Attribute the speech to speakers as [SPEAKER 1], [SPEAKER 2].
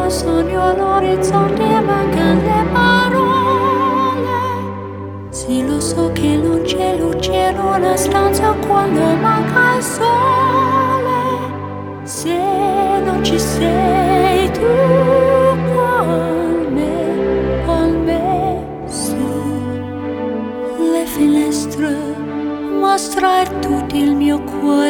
[SPEAKER 1] sogno all'orizzonte e mancano le parole. Sì, lo so che non c'è luce in una stanza quando manca il sole. Se non ci sei tu con me su le finestre, mostrar tutto il mio cuore.